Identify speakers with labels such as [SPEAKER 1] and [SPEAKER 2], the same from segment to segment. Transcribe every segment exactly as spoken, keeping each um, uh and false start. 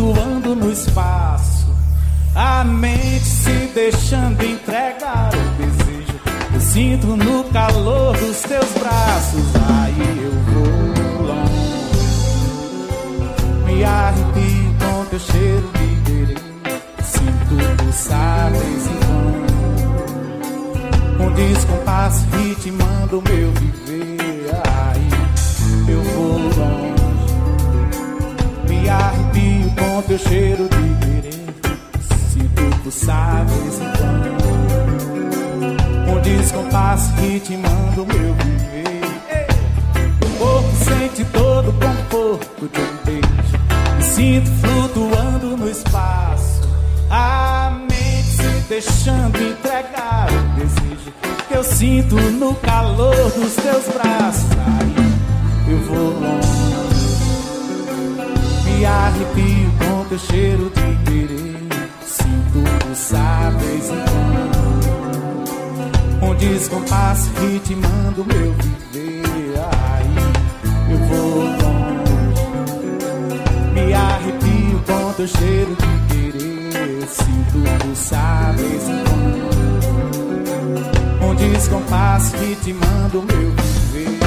[SPEAKER 1] flutuando no espaço, a mente se deixando entregar o desejo. Eu sinto no calor dos teus braços, aí eu vou longe. Me arrepio com teu cheiro de querer, sinto pulsar vez em quando, um descompasso ritmando o meu viver, aí eu vou longe. Me arrepio com teu cheiro de querer, sinto pulsar vez em quando, um descompasso ritmando o meu viver. O corpo sente todo o conforto de um beijo, me sinto flutuando no espaço, a mente se deixando entregar o desejo que eu sinto no calor dos teus braços, aí eu vou longe. Me arrepio com teu cheiro de querer, sinto pulsar vez em quando, um descompasso ritmando meu viver, aí eu vou longe. Me arrepio com teu cheiro de querer, sinto pulsar vez em quando, um descompasso ritmando meu viver.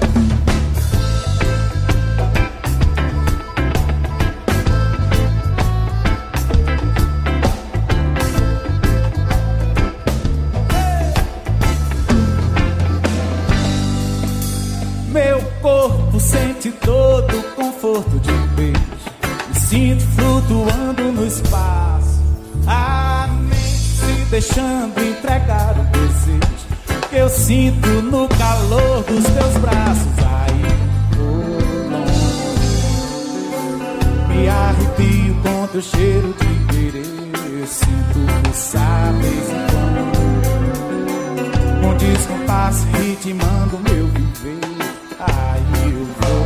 [SPEAKER 1] Meu corpo sente todo o conforto de um beijo, me sinto flutuando no espaço, a mente se deixando entregar o desejo que eu sinto no calor dos teus braços, aí vou longe. Me arrepio com teu cheiro de querer, sinto pulsar vez em quando, um descompasso ritmando meu viver, aí eu vou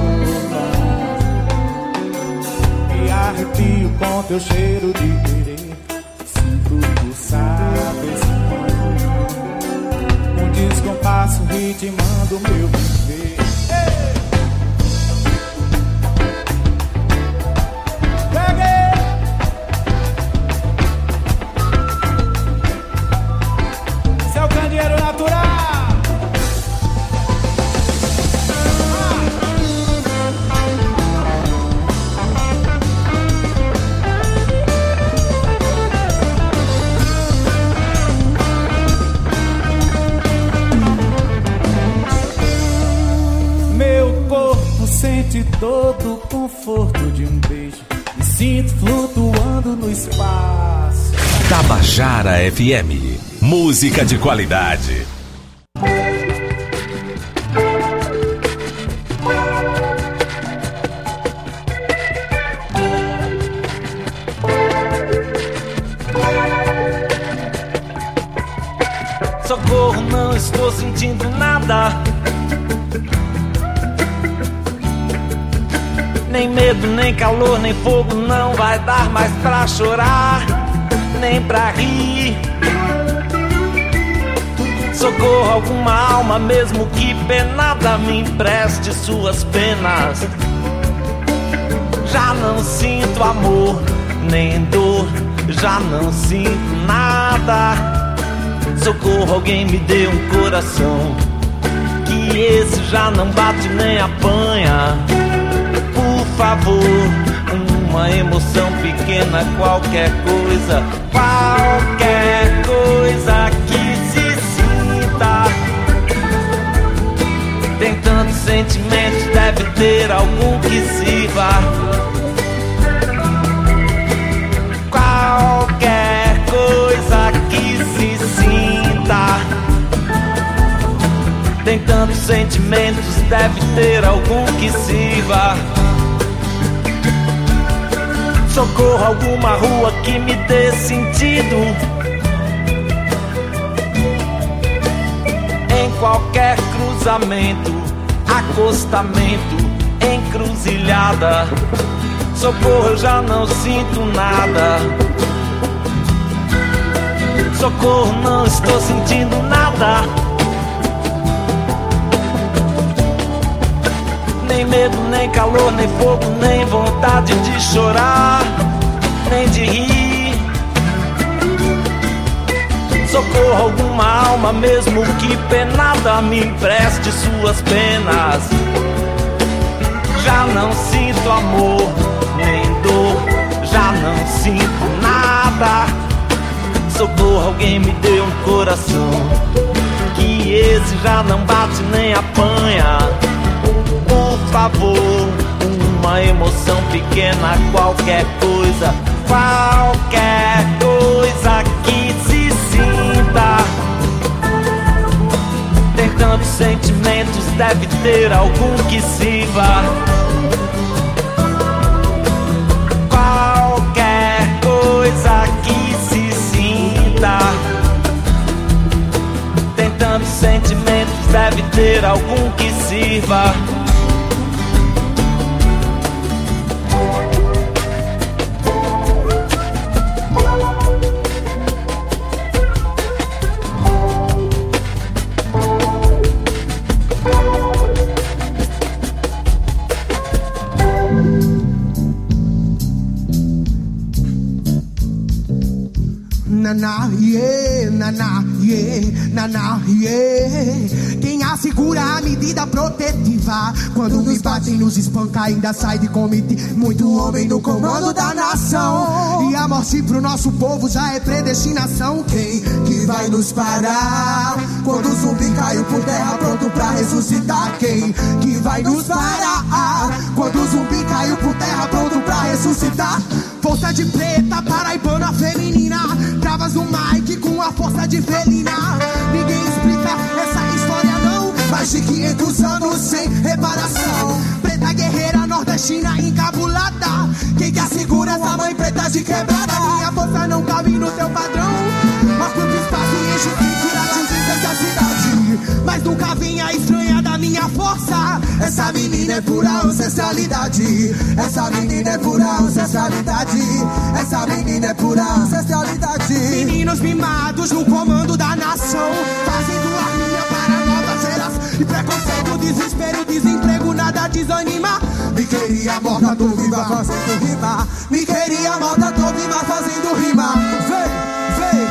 [SPEAKER 1] longe. Me arrepio com teu cheiro de querer, sinto pulsar vez em quando, um descompasso ritmando meu viver. Esse é o candeeiro natural. Sente todo o conforto de um beijo, me sinto flutuando no espaço.
[SPEAKER 2] Tabajara F M, música de qualidade.
[SPEAKER 3] Socorro, não estou sentindo nada, nem medo, nem calor, nem fogo, não vai dar mais pra chorar, nem pra rir. Socorro, alguma alma, mesmo que penada, me empreste suas penas. Já não sinto amor, nem dor, já não sinto nada. Socorro, alguém me dê um coração, que esse já não bate nem apanha. Por favor, uma emoção pequena, qualquer coisa, qualquer coisa que se sinta. Tem tantos sentimentos, deve ter algum que sirva. Qualquer coisa que se sinta. Tem tantos sentimentos, deve ter algum que sirva. Socorro, alguma rua que me dê sentido. Em qualquer cruzamento, acostamento, encruzilhada. Socorro, eu já não sinto nada. Socorro, não estou sentindo nada. Nem medo, nem calor, nem fogo, nem vontade de chorar. mesmo que penada, me empreste suas penas. Já não sinto amor, nem dor, já não sinto nada. Socorro, alguém me dê um coração, que esse já não bate nem apanha. Por favor, uma emoção pequena, qualquer coisa, qualquer coisa que se sinta. Tem tantos sentimentos, deve ter algum que sirva. Qualquer coisa que se sinta. Tem tantos sentimentos, deve ter algum que sirva.
[SPEAKER 4] Naná, yeah, naná, yeah, naná, yeah. Quem assegura a medida protetiva quando me batem, nos espanca, ainda sai de comitê. Muito homem no comando da nação, e a morte pro nosso povo já é predestinação. Quem que vai nos parar quando o zumbi caiu por terra pronto pra ressuscitar? Quem que vai nos parar quando o zumbi caiu por terra pronto pra ressuscitar? Força de preta, paraibana feminina, travas no mic com a força de felina. Ninguém explica essa história não, mais de quinhentos anos sem reparação. Preta guerreira nordestina encabulada, quem que assegura essa mãe preta de quebrada? Minha força não cabe no teu padrão, ocupa espaço e enche o pique na distância da cidade. Mas nunca vem a estranha da minha força. Essa menina é pura ancestralidade. Essa menina é pura ancestralidade. Essa menina é pura ancestralidade. Meninos mimados no comando da nação, fazendo arminha para novas eras. E preconceito, desespero, desemprego, nada desanima. Me queria morta, tô viva fazendo rima. Me queria morta, tô viva fazendo rima. Vem, vem,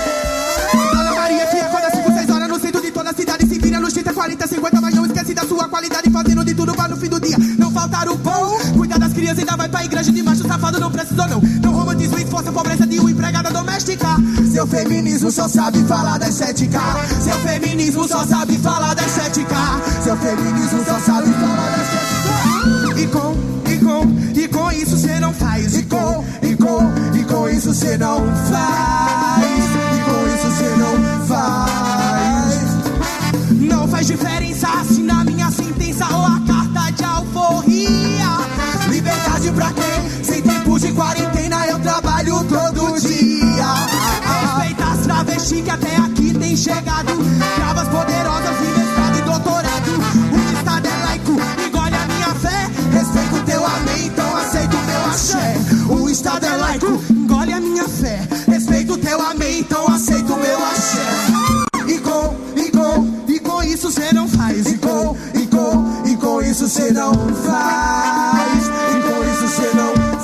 [SPEAKER 4] vem. Dona Maria que acorda cinco, seis horas no centro de toda a cidade. Se vira nos trinta, quarenta, cinquenta, mas não esquece da sua qualidade. Fazendo de tudo pra no fim do dia não faltar o pão. Cuida das crianças, ainda vai pra igreja de macho safado. Não precisou não, não romantismo, esforço, a pobreza de uma empregada doméstica. Seu feminismo só sabe falar da estética. Seu feminismo só sabe falar da estética. Seu feminismo só sabe falar da estética. E com, e com, e com isso cê não faz. E com, e com, e com isso cê não faz. E com isso cê não faz. Não faz diferença se na minha sentença ou a carta de alforria. Liberdade pra quem? Sem tempo de quarentena eu trabalho todo dia. Respeita as travestis que até aqui tem chegado. Travas poderosas de mestrado e doutorado. O estado é laico, engole a minha fé. Respeito o teu amém, então aceito o meu axé. O estado é laico, engole a minha fé. Respeito o teu amém, então aceito o meu axé. E com, e com, e com isso cê não faz. E com, e com, e com isso cê não faz. E com isso cê não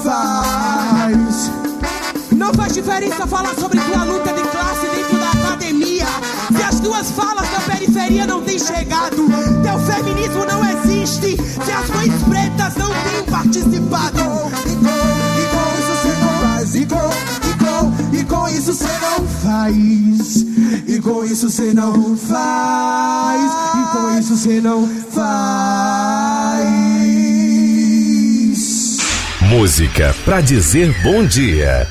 [SPEAKER 4] faz. Não faz diferença falar sobre tua luta de classe dentro da academia, se as tuas falas da periferia não têm chegado. Teu feminismo não existe se as mães pretas não têm participado. E com, e com isso cê não faz. E com, e com, e com isso cê não faz. E com isso cê não faz. E com isso cê não faz.
[SPEAKER 2] Música pra dizer bom dia.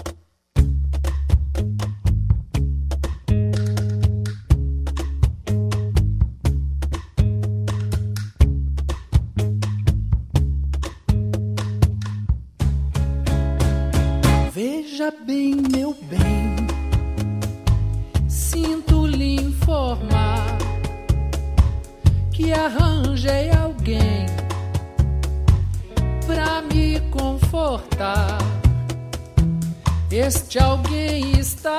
[SPEAKER 5] Veja bem, meu bem, sinto lhe informar que arranjei alguém pra me confortar. Este alguém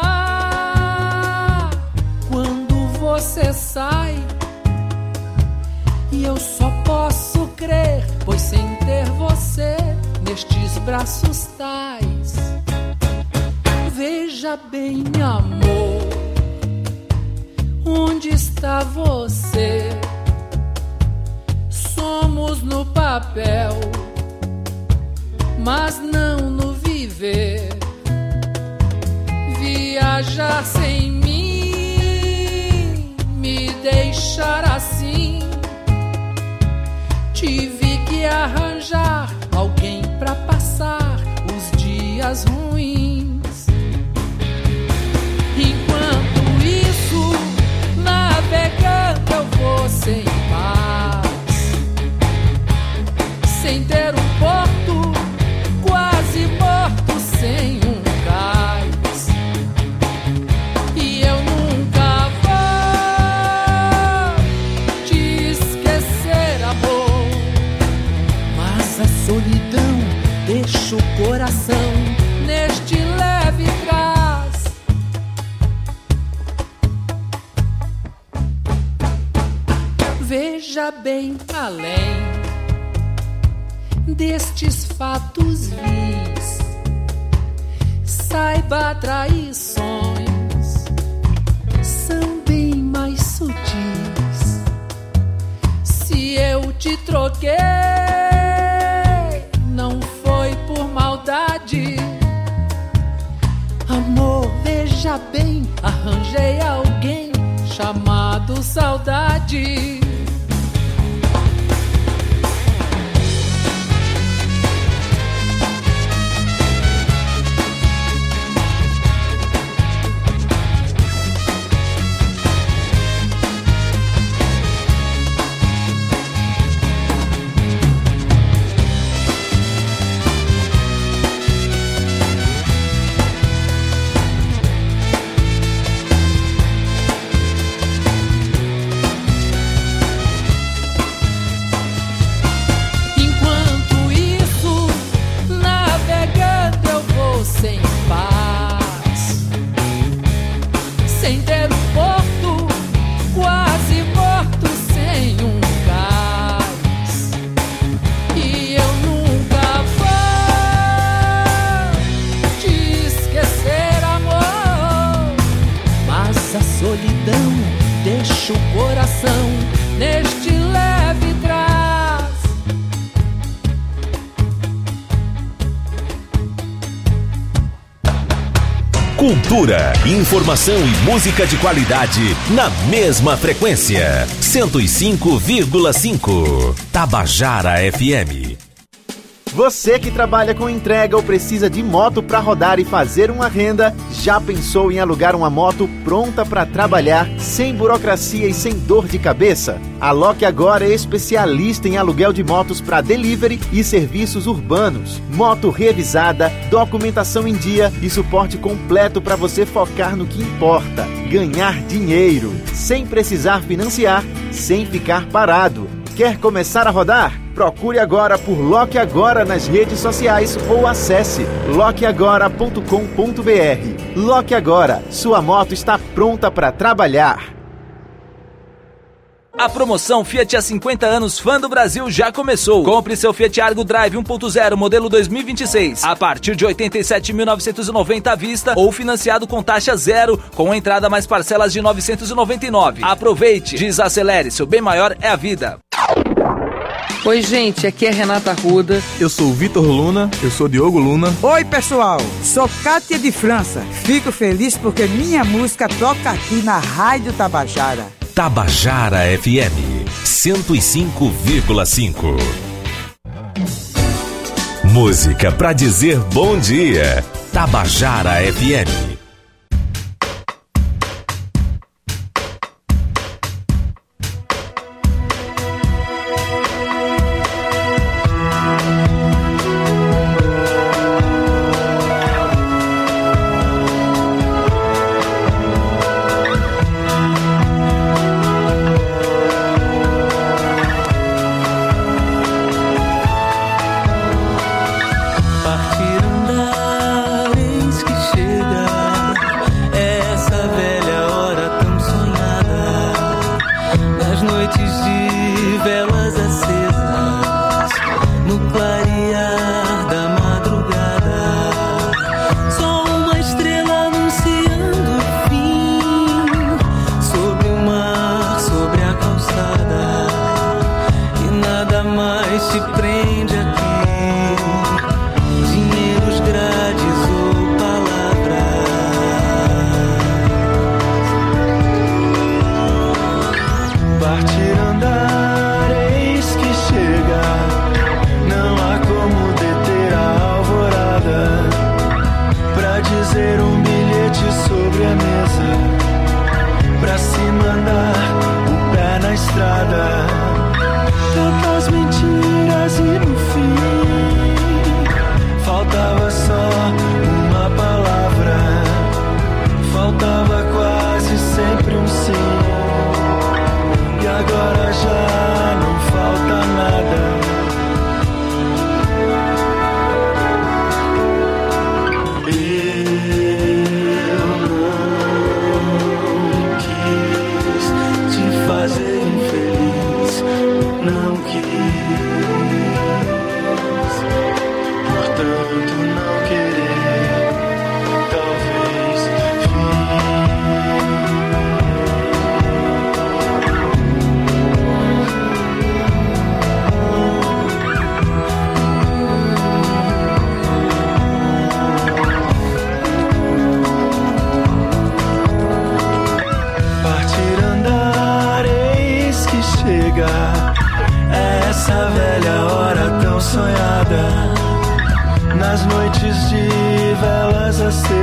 [SPEAKER 5] está quando você sai, e eu só posso crer, pois sem ter você nestes braços tais. Veja bem, amor, Onde está você? Somos no papel, mas não no viver. Viajar sem mim, me deixar assim. Tive que arranjar alguém pra passar os dias ruins. Enquanto isso, navegando eu vou sem paz, sem ter um porto, quase morto sem um cais. E eu nunca vou te esquecer, amor, mas a solidão deixa o coração neste leve trás. Veja bem além destes fatos vis, saiba, traições são bem mais sutis. Se eu te troquei, não foi por maldade. Amor, veja bem, arranjei alguém chamado saudade. Deixa o coração neste leve trás.
[SPEAKER 2] Cultura, informação e música de qualidade na mesma frequência. cento e cinco vírgula cinco. Tabajara F M.
[SPEAKER 6] Você que trabalha com entrega ou precisa de moto para rodar e fazer uma renda, já pensou em alugar uma moto pronta para trabalhar, sem burocracia e sem dor de cabeça? A Loque Agora é especialista em aluguel de motos para delivery e serviços urbanos. Moto revisada, documentação em dia e suporte completo para você focar no que importa: ganhar dinheiro, sem precisar financiar, sem ficar parado. Quer começar a rodar? Procure agora por Loque Agora nas redes sociais ou acesse loque agora ponto com ponto b r. Loque Agora, sua moto está pronta para trabalhar.
[SPEAKER 7] A promoção Fiat há cinquenta anos Fã do Brasil já começou. Compre seu Fiat Argo Drive um ponto zero modelo dois mil e vinte e seis a partir de oitenta e sete mil novecentos e noventa à vista ou financiado com taxa zero, com entrada mais parcelas de novecentos e noventa e nove. Aproveite, desacelere, seu bem maior é a vida.
[SPEAKER 8] Oi, gente, aqui é Renata Arruda.
[SPEAKER 9] Eu sou o Vitor Luna. Eu sou Diogo Luna.
[SPEAKER 10] Oi, pessoal, sou Kátia de França. Fico feliz porque minha música toca aqui na Rádio Tabajara.
[SPEAKER 2] Tabajara F M cento e cinco vírgula cinco. Música pra dizer bom dia. Tabajara F M.
[SPEAKER 1] Partiram da eis que chega.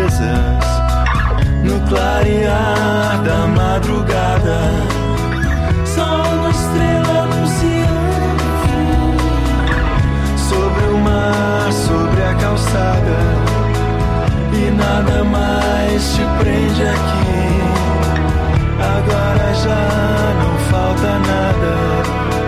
[SPEAKER 3] certezas no clarear da madrugada. Só uma estrela anunciando sobre o mar, sobre a calçada, e nada mais te prende aqui. Agora já não falta nada.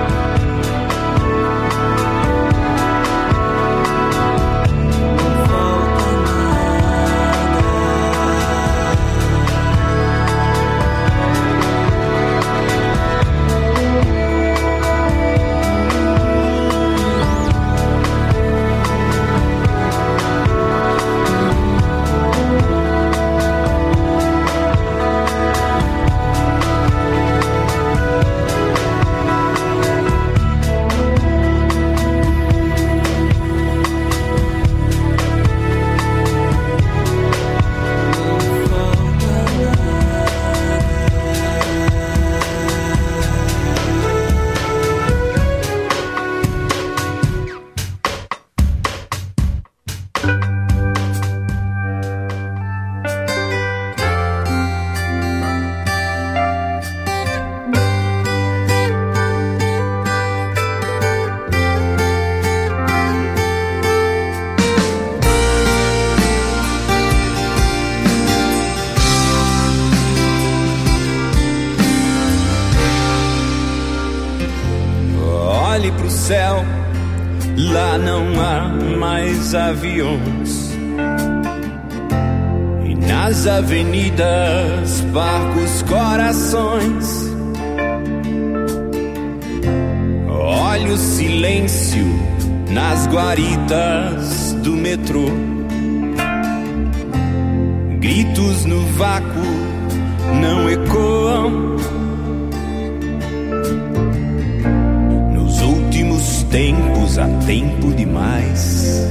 [SPEAKER 11] Céu, lá não há mais aviões, e nas avenidas barcos corações. Olha o silêncio nas guaritas do metrô, gritos no vácuo não ecoam. Tempos há tempo demais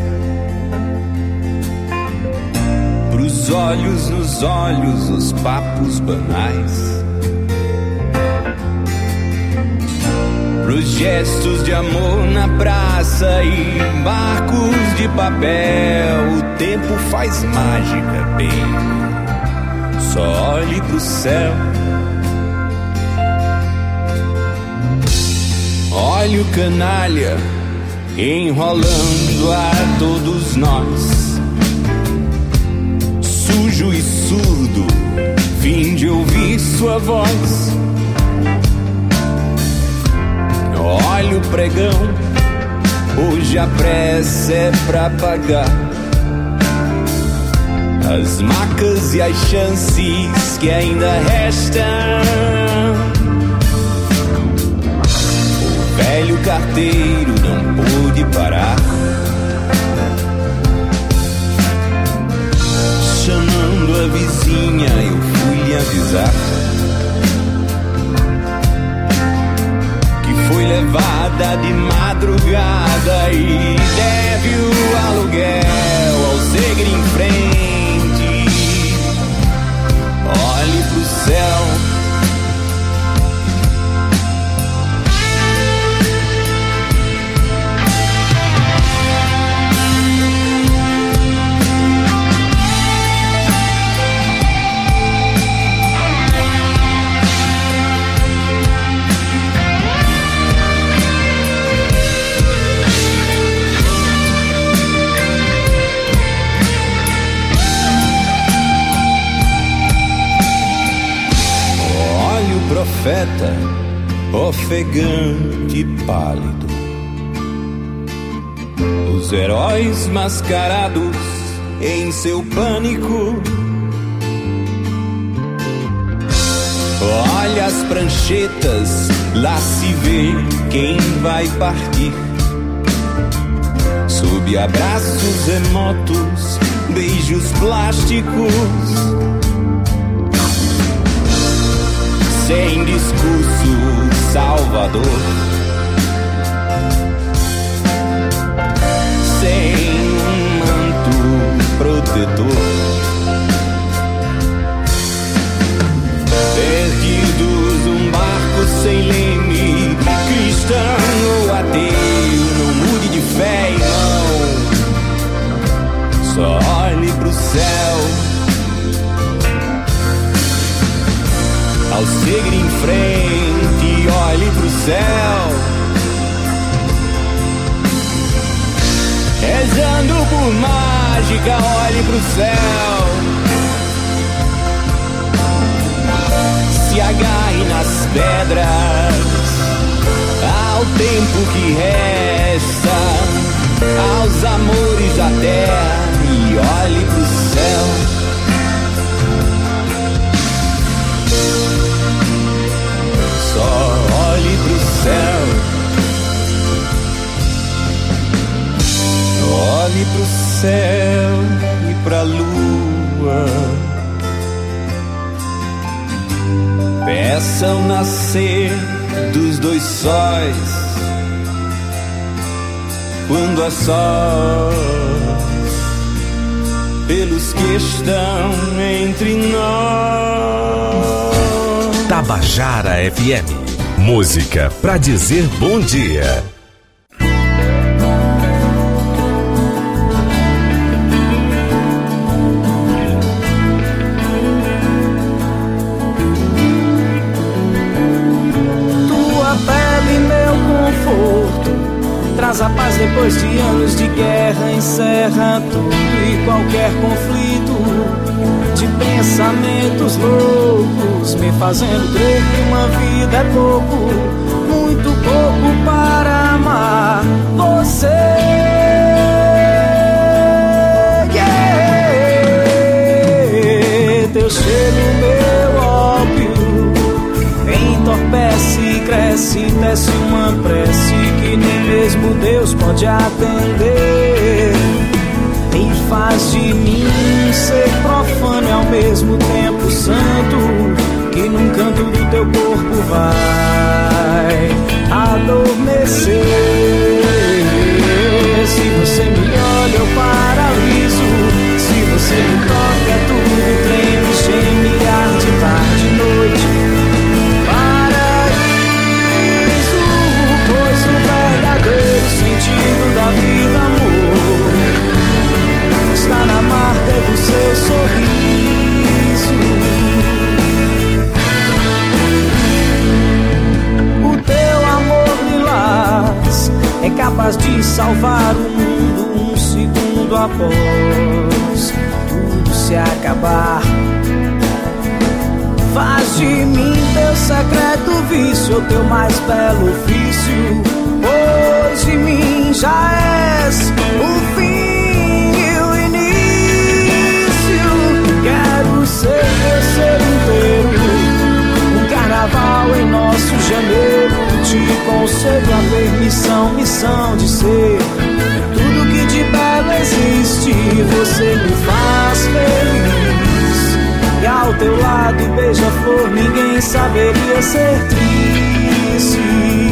[SPEAKER 11] pros olhos nos olhos, os papos banais, pros gestos de amor na praça e barcos de papel. O tempo faz mágica, bem, só olhe pro céu. Olha o canalha enrolando a todos nós, sujo e surdo, fim de ouvir sua voz. Olha o pregão, hoje a pressa é pra pagar as macas e as chances que ainda restam. Velho carteiro não pôde parar, chamando a vizinha, eu fui lhe avisar que foi levada de madrugada e deve o aluguel ao seguir em frente. Olhe pro céu, profeta ofegante e pálido, os heróis mascarados em seu pânico. Olha as pranchetas, lá se vê quem vai partir, sob abraços remotos, beijos plásticos. Sem discurso salvador, sem um manto protetor, perdidos um barco sem leme, cristão ou ateu, não mude de fé, irmão, só olhe olhe pro céu. Ao seguir em frente, olhe pro céu. Rezando por mágica, olhe pro céu. Se agarre nas pedras, ao tempo que resta, aos amores da terra, e olhe pro céu. Só olhe pro céu. Olhe pro céu e pra lua. Peça o nascer dos dois sóis. Quando a sós, pelos que estão entre nós.
[SPEAKER 2] Tabajara F M. Música pra dizer bom dia.
[SPEAKER 1] Traz a paz depois de anos de guerra, encerra tudo e qualquer conflito de pensamentos loucos, me fazendo crer que uma vida é pouco, muito pouco para amar você. Yeah. Teu cheiro, meu ópio, entorpece, cresce, desce uma prece que nem mesmo Deus pode atender, e faz de mim um ser profano e ao mesmo tempo santo, que num canto do teu corpo vai adormecer. Se você me olha eu paraliso, se você me toca é tudo treme, geme, arde, tarde e noite. O sentido da vida, amor, está na marca do seu sorriso. O teu amor lilás é capaz de salvar o mundo um segundo após tudo se acabar. Faz de mim teu secreto vício, o teu mais belo ofício. Pois de mim já és o fim e o início. Quero ser teu ser inteiro, um carnaval em nosso janeiro. Te concedo a permissão, missão de ser tudo que de belo existe. Você me faz feliz, e ao teu lado beija-flor ninguém saberia ser triste.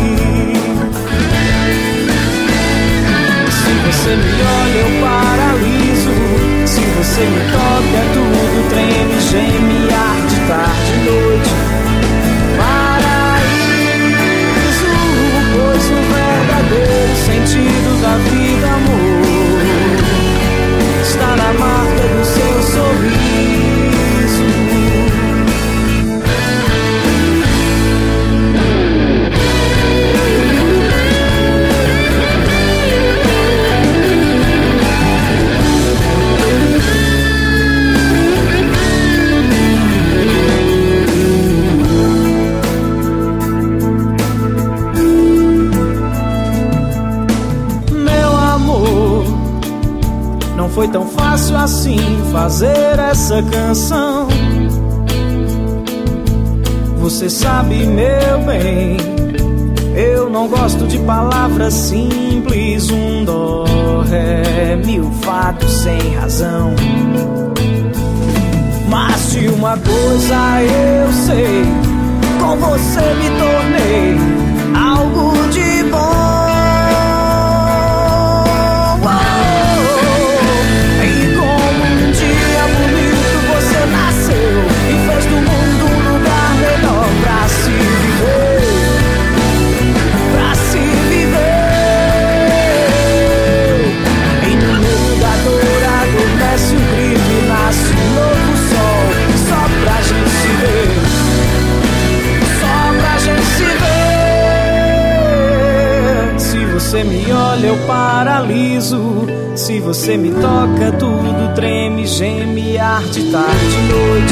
[SPEAKER 1] Se você me olha eu paraliso, se você me toca é tudo treme, geme, arde, tarde e noite. Paraíso, pois o verdadeiro sentido da vida, amor, está na marca do seu sorriso. Foi tão fácil assim fazer essa canção. Você sabe, meu bem, eu não gosto de palavras simples. Um dó, ré, mil fatos sem razão. Mas de uma coisa eu sei, com você me tornei algo de bom. O olha eu paraliso. Se você me toca tudo treme, geme, arte, tarde, noite.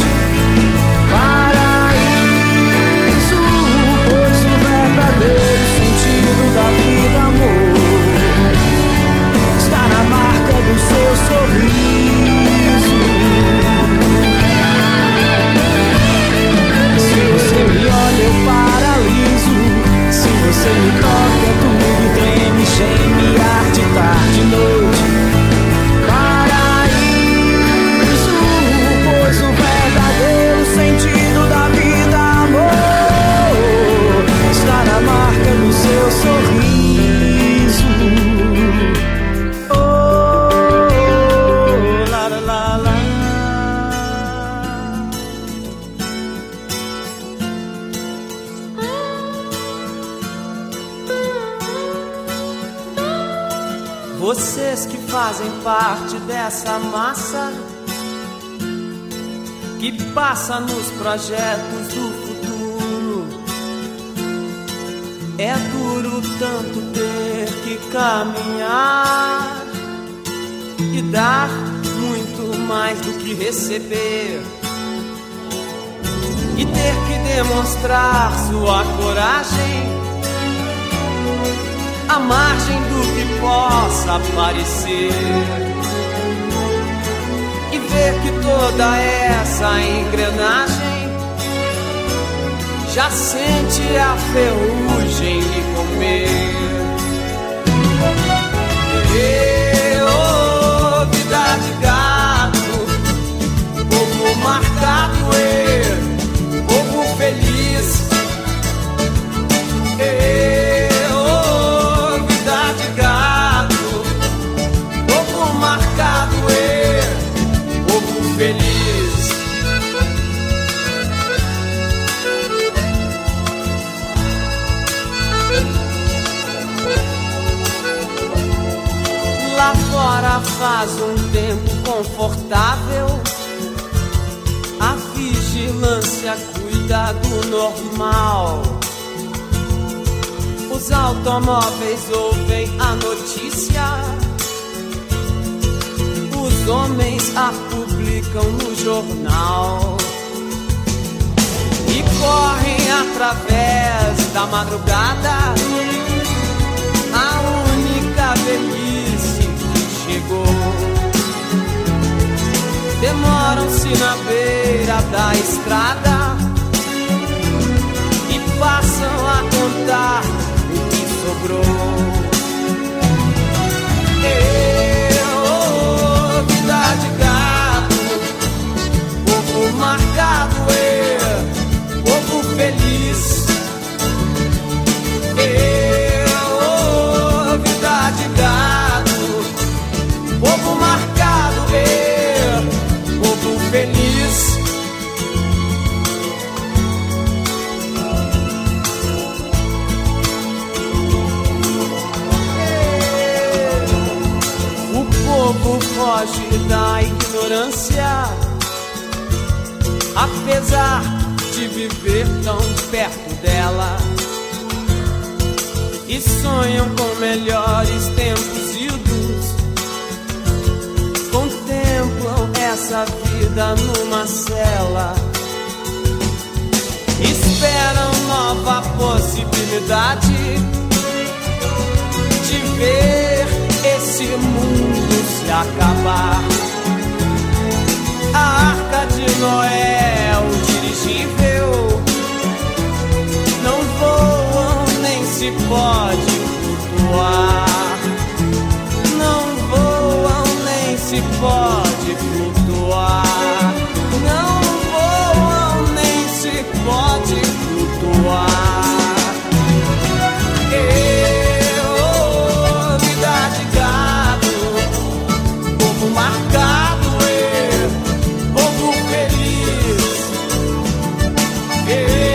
[SPEAKER 1] Paraíso, pois o verdadeiro sentido da vida, amor, está na marca do seu sorriso. Se você me olha eu paraliso. Se você me toca tudo treme, geme, arte, tarde, noite. Paraíso, pois o verdadeiro sentido da vida, amor, está na marca do seu sorriso. Oh, la la la la. Vocês que fazem parte dessa massa que passa nos projetos do futuro, é duro tanto ter que caminhar e dar muito mais do que receber, e ter que demonstrar sua coragem à margem do que possa parecer, e ver que toda essa engrenagem já sente a ferrugem lhe comer. E, oh, vida de gato, povo marcado e povo feliz. E, feliz. Lá fora faz um tempo confortável, a vigilância cuida do normal. Os automóveis ouvem a notícia, os homens a publicam no jornal e correm através da madrugada. A única velhice que chegou, demoram-se na beira da estrada e passam a contar o que sobrou. De gato, povo marcado e povo feliz. E, oh, vida de gato, povo marcado e povo feliz. O povo foge da ignorância, apesar de viver tão perto dela, e sonham com melhores tempos idos, contemplam essa vida numa cela, esperam nova possibilidade de ver esse mundo se acabar. A arca de Noé, o dirigível, não voam nem se pode flutuar. Não voam nem se pode flutuar. Não voam nem se pode flutuar. E, oh, vida de gato, povo marcado e povo feliz. E,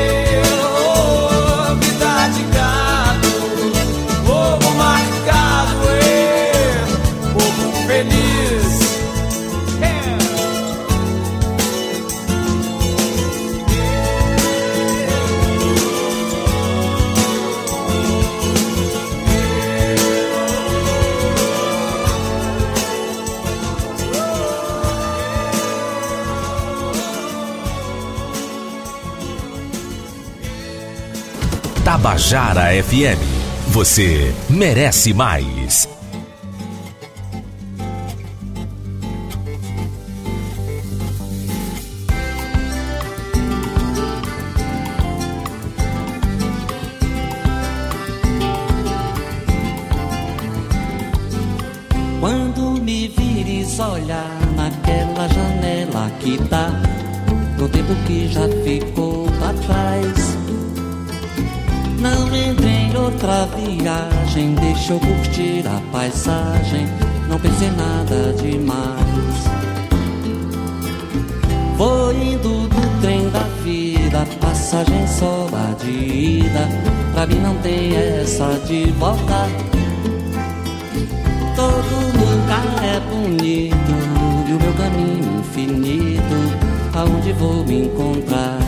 [SPEAKER 1] oh, vida de gato, povo marcado e povo feliz. É.
[SPEAKER 2] Tabajara F M. Você merece mais.
[SPEAKER 12] Quando me vires olhar naquela janela que tá no tempo que já ficou pra trás, não entre em outra viagem, deixa eu curtir a paisagem, não pense em nada demais. Vou indo do trem da vida, passagem só a de ida, pra mim não tem essa de voltar. Todo lugar é bonito e o meu caminho infinito, aonde vou me encontrar?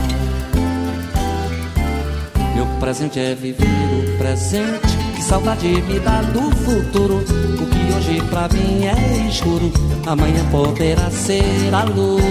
[SPEAKER 12] Meu presente é viver o presente, que saudade me dá do futuro. O que hoje pra mim é escuro, amanhã poderá ser a luz.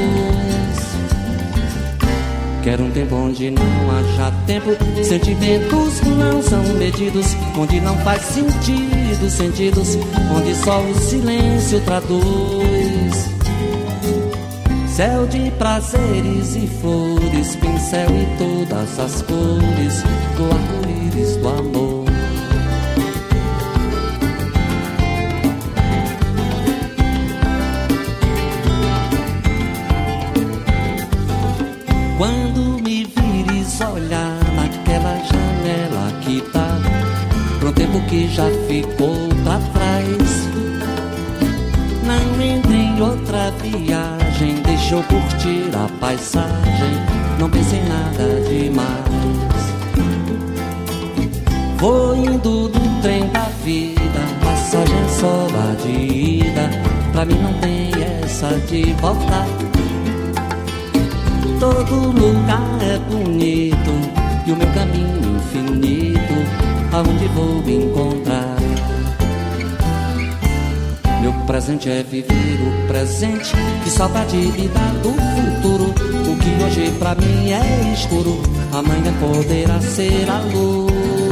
[SPEAKER 12] Quero um tempo onde não haja tempo, sentimentos não são medidos, onde não faz sentido sentidos, onde só o silêncio traduz. Céu de prazeres e flores, pincel e todas as cores do arco-íris do amor. Quando me vires olhar naquela janela que tá pro tempo que já ficou pra trás, não entre em outra viagem, deixa eu curtir a paisagem, não pense em nada demais. Vou indo do trem da vida, passagem só a de ida, pra mim não tem essa de voltar. Todo lugar é bonito e o meu caminho infinito, aonde vou me encontrar? Meu presente é viver o presente, que saudade me dá do futuro. O que hoje pra mim é escuro, amanhã poderá ser a luz.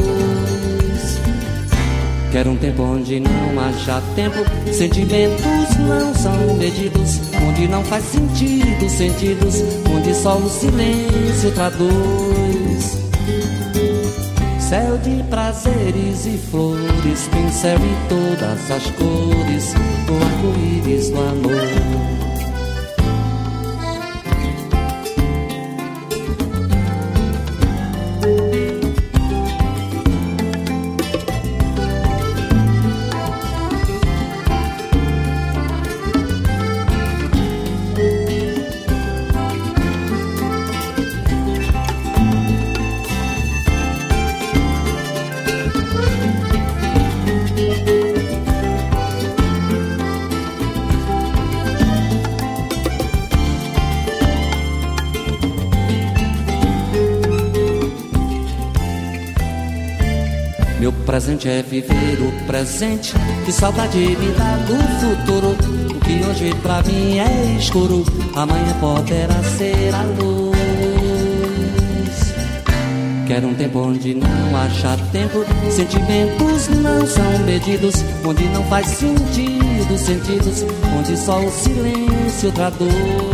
[SPEAKER 12] Quero um tempo onde não haja tempo, sentimentos não são medidos, onde não faz sentido sentidos, onde só o silêncio traduz. Céu de prazeres e flores, pincel e todas as cores do arco-íris do amor. Meu presente é viver o presente, que saudade me dá do futuro. O que hoje pra mim é escuro, amanhã poderá ser a luz. Quero um tempo onde não haja tempo, sentimentos não são medidos, onde não faz sentido sentidos, onde só o silêncio traduz.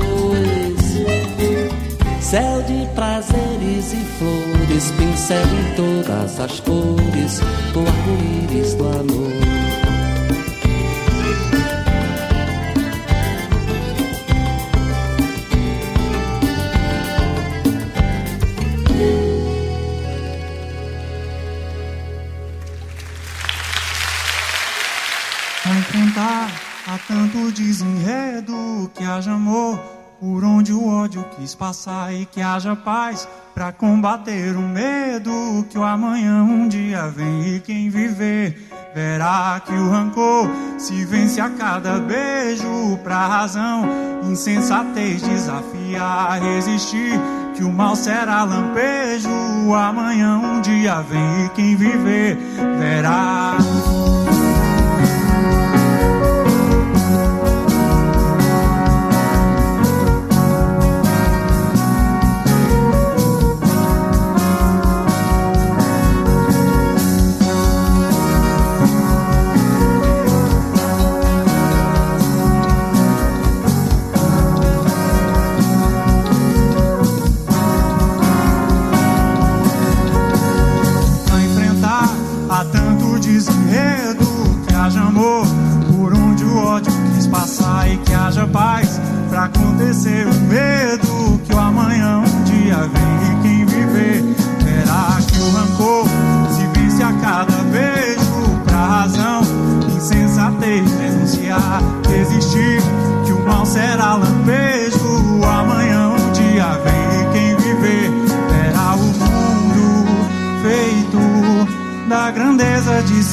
[SPEAKER 12] Céu de prazeres e flores, pincel em todas as cores do arco-íris do amor.
[SPEAKER 1] Pra enfrentar há tanto desenredo, que haja amor por onde o ódio quis passar, e que haja paz pra combater o medo, que o amanhã um dia vem e quem viver verá que o rancor se vence a cada beijo, pra razão insensatez desafiar, resistir, que o mal será lampejo, o amanhã um dia vem e quem viver verá.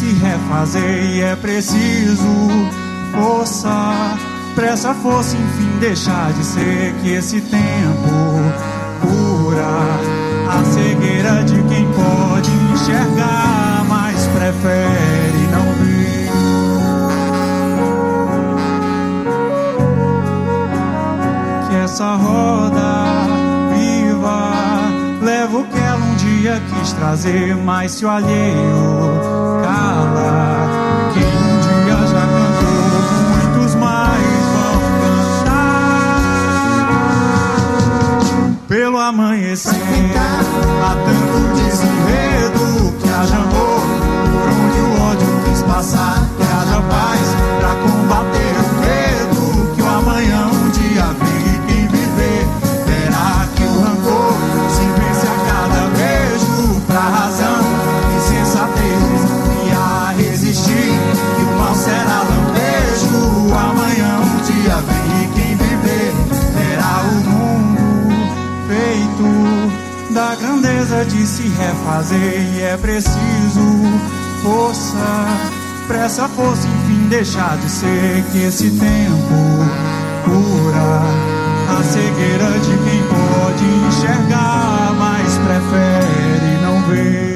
[SPEAKER 13] se refazer e é preciso força, pressa, força, enfim, deixar de ser que esse tempo cura a cegueira de quem pode enxergar, mas prefere não ver. Que essa roda viva leva o que ela um dia quis trazer, mas se o alheio cala, quem um dia já cantou, muitos mais vão cantar. Pelo amanhecer há tanto desenredo, que haja amor por onde o ódio quis passar, que haja paz pra combater o medo, que o amanhã um dia vem e quem viver verá que o rancor se vence a cada beijo, pra razão e sensatez e a resistir, que o mal será lampejo, amanhã um dia vem e quem viver verá o mundo feito da grandeza de se refazer, e é preciso força, pressa, força, enfim, deixar de ser que esse tempo cura a cegueira de quem pode enxergar, mas prefere não ver.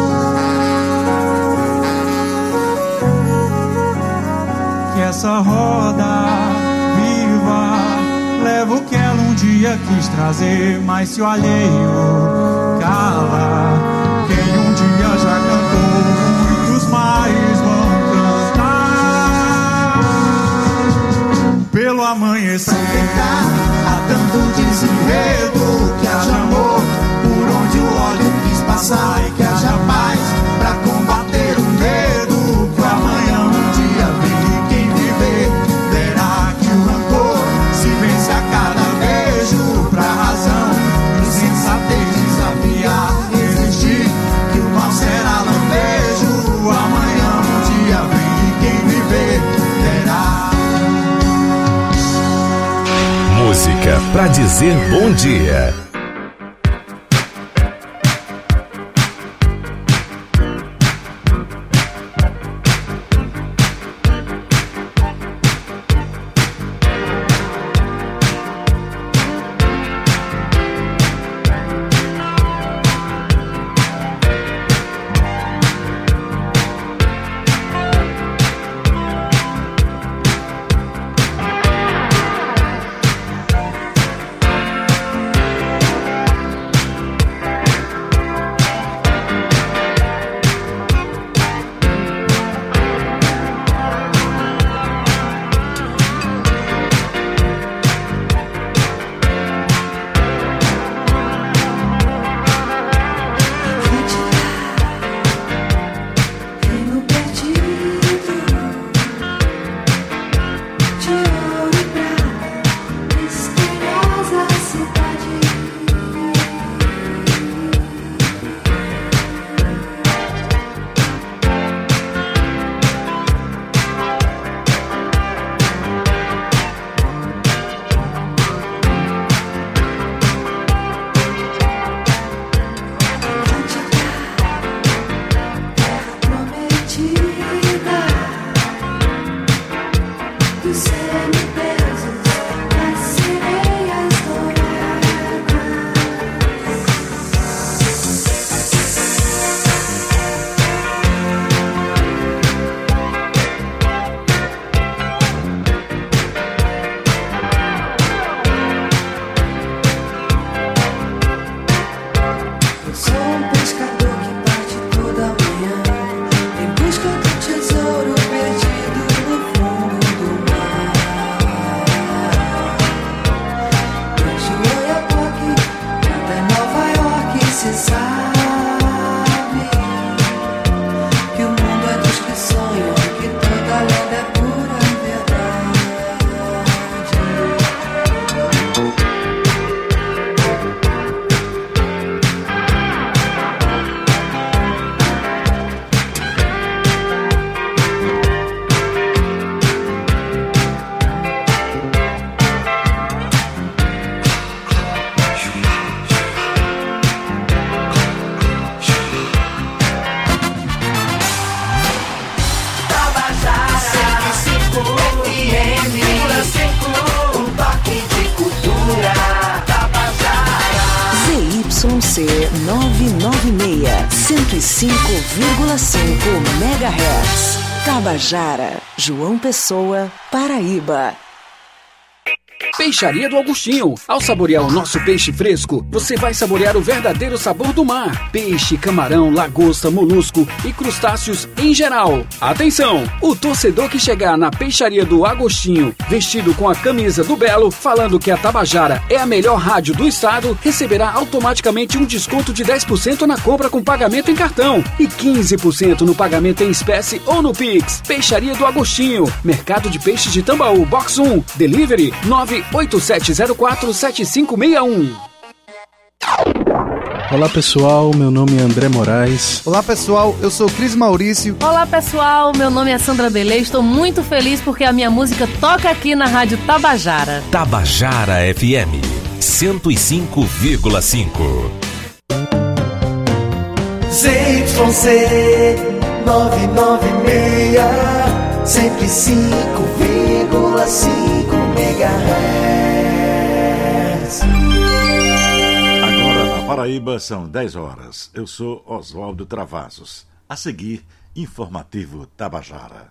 [SPEAKER 13] Que essa roda viva leva o que ela um dia quis trazer, mas se o alheio cala, quem um dia já cantou, muitos mais vão cantar. Pelo amanhecer há tanto desenredo, que haja amor por onde o ódio quis passar, e que haja paz pra combater o medo, que o amanhã um dia vem e quem viver verá que o rancor se vence a cada beijo, pra razão e sensatez desafiar, resistir, que o mal será lampejo, amanhã um dia vem e quem viver verá.
[SPEAKER 2] Música pra dizer bom dia.
[SPEAKER 14] nove nove seis, cento e cinco vírgula cinco megahertz. Tabajara, João Pessoa, Paraíba.
[SPEAKER 15] Peixaria do Agostinho. Ao saborear o nosso peixe fresco, você vai saborear o verdadeiro sabor do mar. Peixe, camarão, lagosta, molusco e crustáceos em geral. Atenção! O torcedor que chegar na Peixaria do Agostinho, vestido com a camisa do Belo, falando que a Tabajara é a melhor rádio do estado, receberá automaticamente um desconto de dez por cento na compra com pagamento em cartão e quinze por cento no pagamento em espécie ou no Pix. Peixaria do Agostinho. Mercado de Peixes de Tambaú, Box um. Delivery nove oito sete zero quatro sete cinco seis um.
[SPEAKER 16] Olá pessoal, meu nome é André Moraes.
[SPEAKER 17] Olá pessoal, eu sou Cris Maurício.
[SPEAKER 18] Olá pessoal, meu nome é Sandra Belê. Estou muito feliz porque a minha música toca aqui na Rádio Tabajara.
[SPEAKER 2] Tabajara F M cento e cinco vírgula cinco.
[SPEAKER 19] Z Y C nove nove seis, cento e cinco vírgula cinco megahertz.
[SPEAKER 20] Agora na Paraíba são dez horas. Eu sou Oswaldo Travassos. A seguir, informativo Tabajara.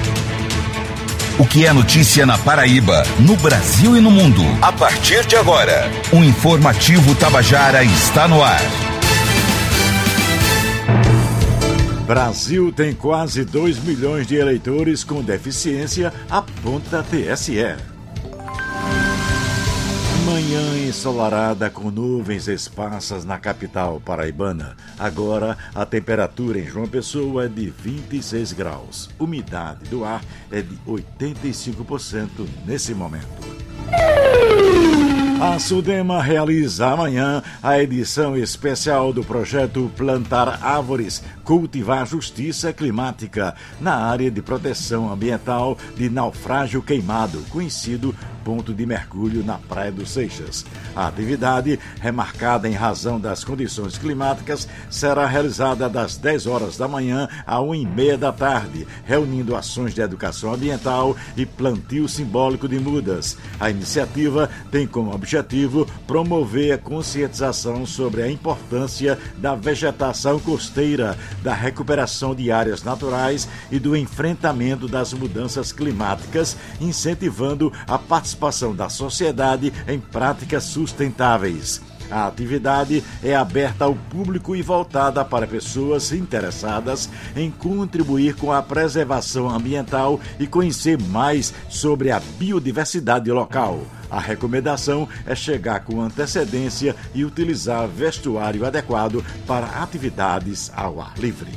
[SPEAKER 21] O que é notícia na Paraíba, no Brasil e no mundo. A partir de agora, o informativo Tabajara está no ar.
[SPEAKER 20] Brasil tem quase dois milhões de eleitores com deficiência, aponta T S E. Manhã ensolarada com nuvens esparsas na capital paraibana. Agora a temperatura em João Pessoa é de vinte e seis graus. Umidade do ar é de oitenta e cinco por cento nesse momento. A Sudema realiza amanhã a edição especial do projeto Plantar Árvores, Cultivar Justiça Climática, na área de proteção ambiental de Naufrágio Queimado, conhecido ponto de mergulho na Praia dos Seixas. A atividade, remarcada em razão das condições climáticas, será realizada das dez horas da manhã à uma e meia da tarde, reunindo ações de educação ambiental e plantio simbólico de mudas. A iniciativa tem como objetivo promover a conscientização sobre a importância da vegetação costeira, da recuperação de áreas naturais e do enfrentamento das mudanças climáticas, incentivando a participação da sociedade em práticas sustentáveis. A atividade é aberta ao público e voltada para pessoas interessadas em contribuir com a preservação ambiental e conhecer mais sobre a biodiversidade local. A recomendação é chegar com antecedência e utilizar vestuário adequado para atividades ao ar livre.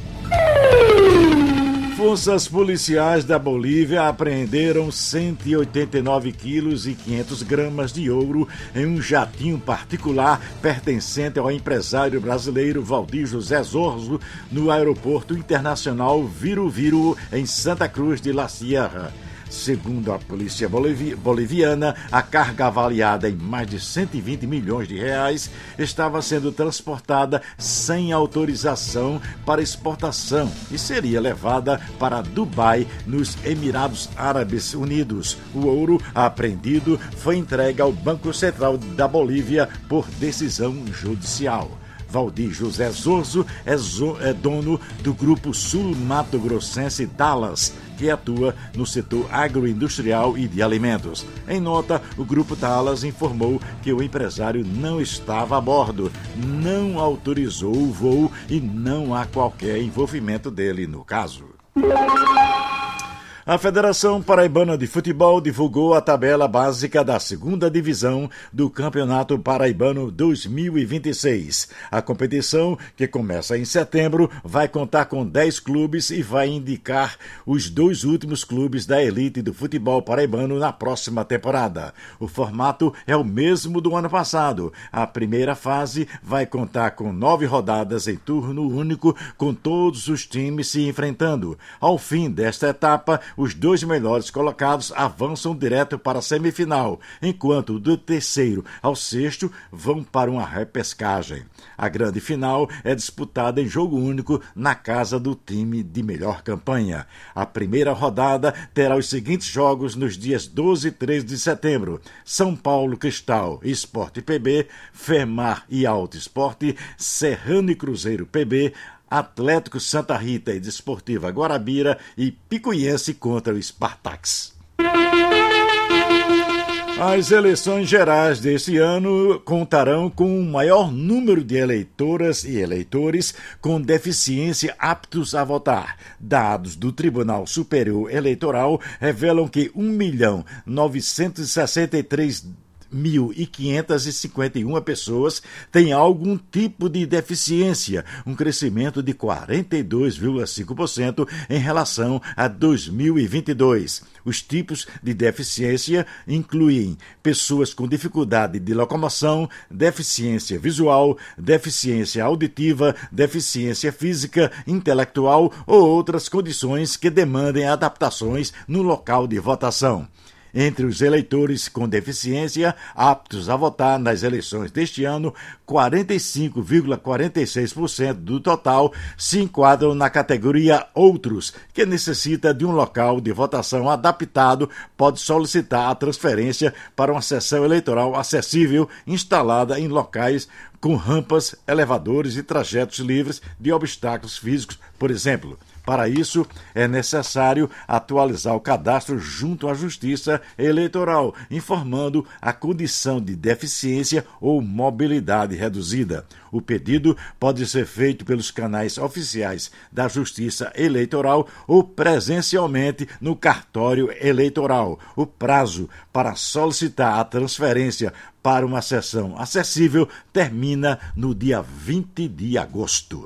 [SPEAKER 20] Forças policiais da Bolívia apreenderam cento e oitenta e nove quilos e quinhentas gramas de ouro em um jatinho particular pertencente ao empresário brasileiro Valdir José Zorzo no aeroporto internacional Viru Viru, em Santa Cruz de La Sierra. Segundo a polícia boliviana, a carga avaliada em mais de cento e vinte milhões de reais estava sendo transportada sem autorização para exportação e seria levada para Dubai, nos Emirados Árabes Unidos. O ouro apreendido foi entregue ao Banco Central da Bolívia por decisão judicial. Valdir José Zorzo é, zo- é dono do Grupo Sul Mato Grossense Talas, que atua no setor agroindustrial e de alimentos. Em nota, o Grupo Talas informou que o empresário não estava a bordo, não autorizou o voo e não há qualquer envolvimento dele no caso. A Federação Paraibana de Futebol divulgou a tabela básica da segunda divisão do Campeonato Paraibano dois mil e vinte e seis. A competição, que começa em setembro, vai contar com dez clubes e vai indicar os dois últimos clubes da elite do futebol paraibano na próxima temporada. O formato é o mesmo do ano passado. A primeira fase vai contar com nove rodadas em turno único, com todos os times se enfrentando. Ao fim desta etapa, os dois melhores colocados avançam direto para a semifinal, enquanto do terceiro ao sexto vão para uma repescagem. A grande final é disputada em jogo único na casa do time de melhor campanha. A primeira rodada terá os seguintes jogos nos dias doze e treze de setembro. São Paulo Cristal e Sport P B, Fermar e Alto Esporte, Serrano e Cruzeiro P B, Atlético Santa Rita e Desportiva Guarabira e Picuiense contra o Spartax. As eleições gerais deste ano contarão com o maior número de eleitoras e eleitores com deficiência aptos a votar. Dados do Tribunal Superior Eleitoral revelam que um milhão novecentos e sessenta e três mil quinhentas e cinquenta e uma pessoas têm algum tipo de deficiência, um crescimento de quarenta e dois vírgula cinco por cento em relação a dois mil e vinte e dois. Os tipos de deficiência incluem pessoas com dificuldade de locomoção, deficiência visual, deficiência auditiva, deficiência física, intelectual ou outras condições que demandem adaptações no local de votação. Entre os eleitores com deficiência aptos a votar nas eleições deste ano, quarenta e cinco vírgula quarenta e seis por cento do total se enquadram na categoria Outros, que necessita de um local de votação adaptado, pode solicitar a transferência para uma seção eleitoral acessível instalada em locais com rampas, elevadores e trajetos livres de obstáculos físicos, por exemplo. Para isso, é necessário atualizar o cadastro junto à Justiça Eleitoral, informando a condição de deficiência ou mobilidade reduzida. O pedido pode ser feito pelos canais oficiais da Justiça Eleitoral ou presencialmente no cartório eleitoral. O prazo para solicitar a transferência para uma sessão acessível termina no dia vinte de agosto.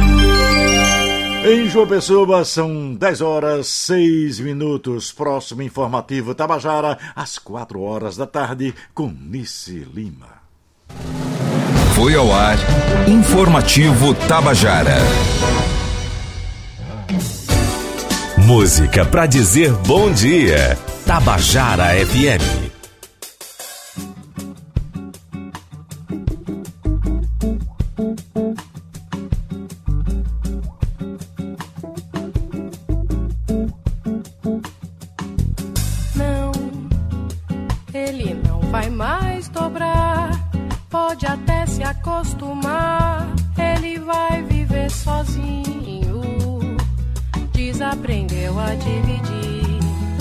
[SPEAKER 20] Em João Pessoa, são dez horas e seis minutos. Próximo informativo Tabajara, às quatro horas da tarde, com Nice Lima.
[SPEAKER 21] Foi ao ar, Informativo Tabajara.
[SPEAKER 2] Música pra dizer bom dia. Tabajara F M.
[SPEAKER 4] Acostumar, ele vai viver sozinho. Desaprendeu a dividir.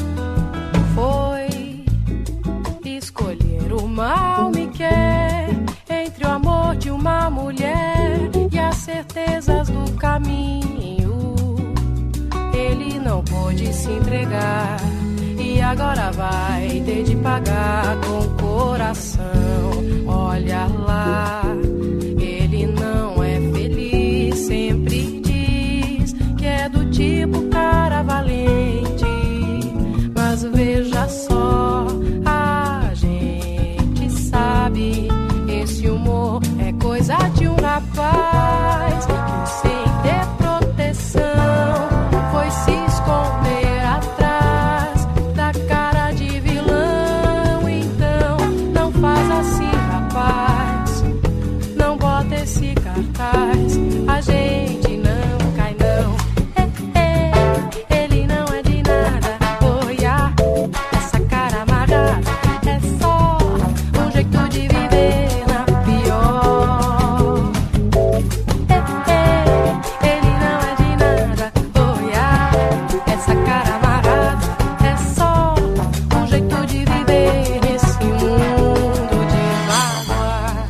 [SPEAKER 4] Foi escolher o mal me quer entre o amor de uma mulher e as certezas do caminho. Ele não pôde se entregar e agora vai ter de pagar com o coração. Olha lá, ele não é feliz, sempre diz que é do tipo cara valente. Mas veja só, a gente sabe, esse humor é coisa de um rapaz que sem ter proteção foi se esconder atrás da cara de vilão. Então não faz assim, rapaz, não bota esse cartaz, a gente não cai não. É, é, ele não é de nada, olha, essa cara amarrada é só um jeito de viver na pior. É, é, ele não é de nada, olha, essa cara amarrada é só um jeito de viver nesse mundo de mágoa.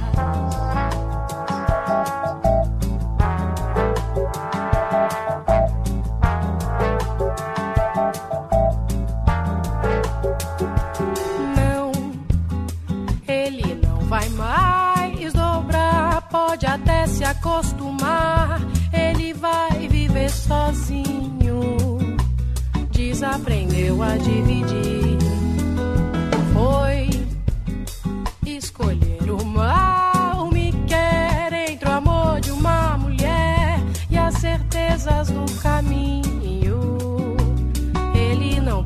[SPEAKER 4] Não, ele não vai mais dobrar, pode até se acostumar, ele vai viver sozinho. Desaprendeu a dividir. Foi escolher o mal me quer entre o amor de uma mulher e as certezas do caminho. Ele não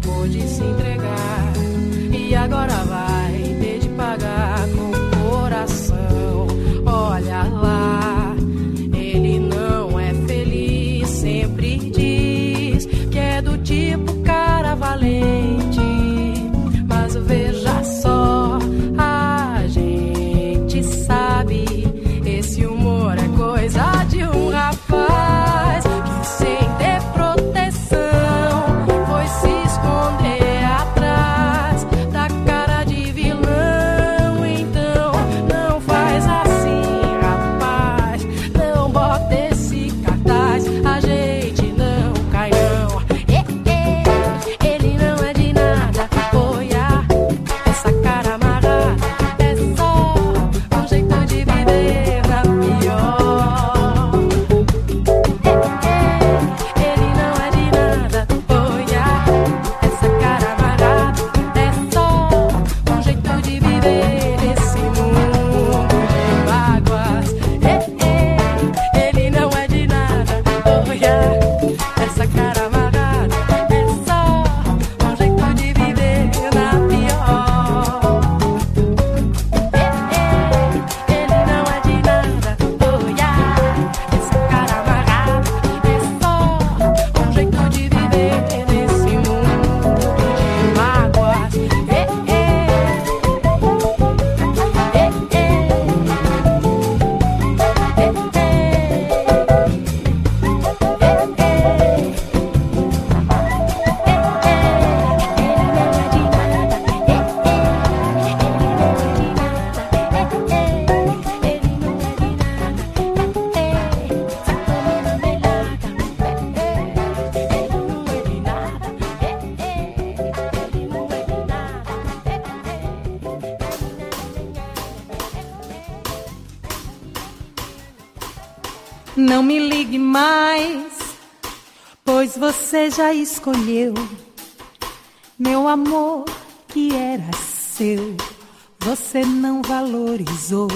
[SPEAKER 5] Não me ligue mais, pois você já escolheu meu amor que era seu. Você não valorizou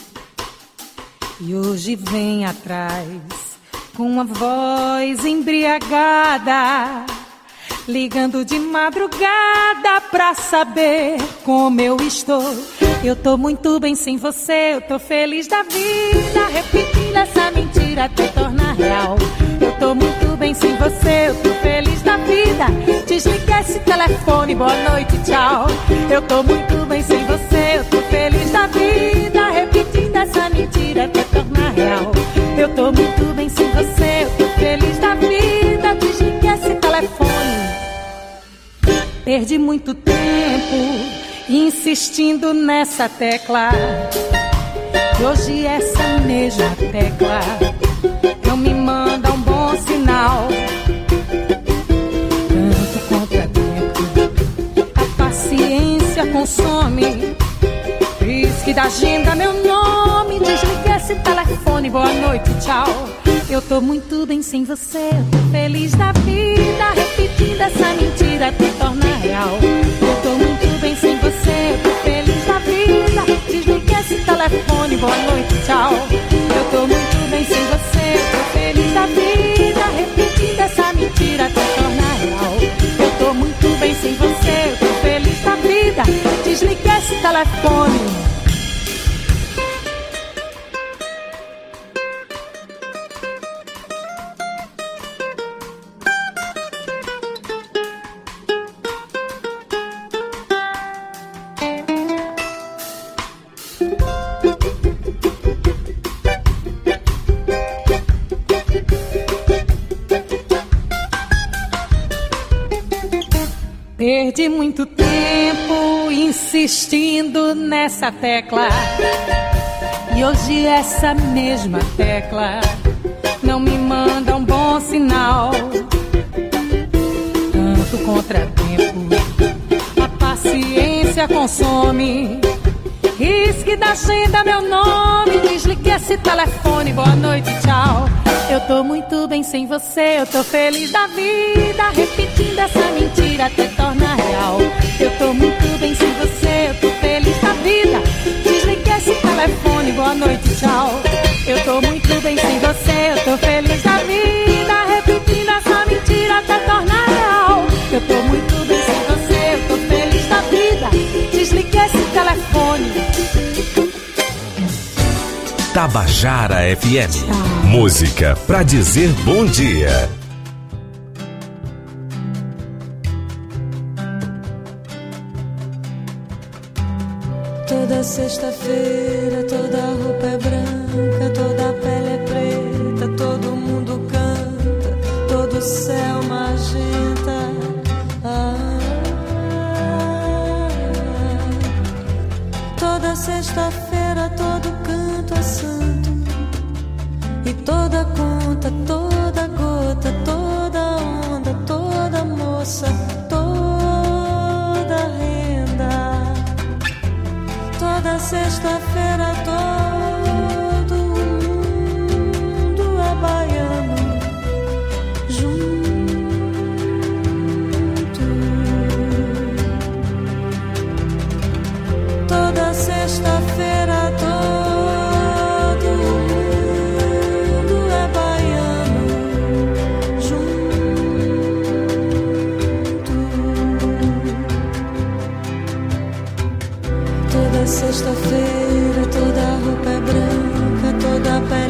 [SPEAKER 5] e hoje vem atrás com a voz embriagada, ligando de madrugada pra saber como eu estou. Eu tô muito bem sem você, eu tô feliz da vida, repetindo essa mentira até tornar real. Eu tô muito bem sem você, eu tô feliz da vida. Desliga esse telefone, boa noite, tchau. Eu tô muito bem sem você, eu tô feliz da vida, repetindo essa mentira até tornar real. Eu tô muito bem sem você, eu tô feliz da vida. Desliga esse telefone. Perdi muito tempo insistindo nessa tecla, e hoje essa mesma tecla não me manda um bom sinal. Tanto contratempo, a paciência consome. Risque da agenda meu nome, desligue esse telefone, boa noite, tchau. Eu tô muito bem sem você, eu tô feliz da vida, repetindo essa mentira até tornar real. Eu tô muito bem sem você, eu tô feliz da vida. Desligue esse telefone, boa noite, tchau. Eu tô muito bem sem você, eu tô feliz da vida, repetindo essa mentira até tornar real. Eu tô muito bem sem você, eu tô feliz da vida. Desligue esse telefone. Perdi muito tempo insistindo nessa tecla, e hoje essa mesma tecla não me manda um bom sinal. Tanto contratempo, a paciência consome. Risque da agenda meu nome, desligue esse telefone, boa noite, tchau. Eu tô muito bem sem você, eu tô feliz da vida, repetindo essa mentira até tornar real. Eu tô muito bem sem você, eu tô feliz da vida. Desligue esse telefone, boa noite, tchau. Eu tô muito bem sem você, eu tô feliz da vida, repetindo essa mentira até tornar real. Eu tô muito bem sem você, eu tô feliz da vida. Desligue esse telefone.
[SPEAKER 2] Tabajara F M. Música pra dizer bom dia.
[SPEAKER 22] Toda sexta-feira, toda roupa é branca, toda a pele é preta, todo mundo canta, todo céu magenta. Ah, toda sexta-feira, todo canto é santo, e toda conta, toda gota, toda onda, toda moça, toda renda. Toda sexta-feira todo mundo é baiano junto. Toda sexta-feira todo mundo é baiano junto. Toda sexta-feira toda roupa é branca, toda a pele